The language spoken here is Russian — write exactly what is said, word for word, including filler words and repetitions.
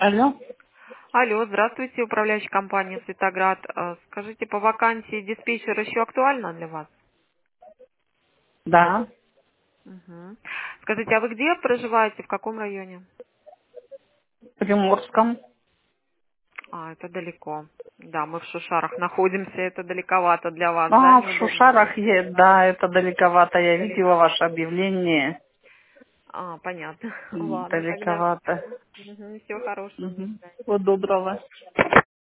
Алло? Алло, здравствуйте, управляющая компания «Светоград». Э, Скажите, по вакансии диспетчер еще актуальна для вас? Да, Мгм. Скажите, а вы где проживаете, в каком районе? в Приморском. А, это далеко. Да, мы в Шушарах находимся, это далековато для вас, да, А, в неудобно будет? Шушарах, е- да, это далековато. Я видела ваше объявление. А, понятно. М, Ладно, тогда Далековато. всего хорошего, до Мгм. свидания. Всего доброго.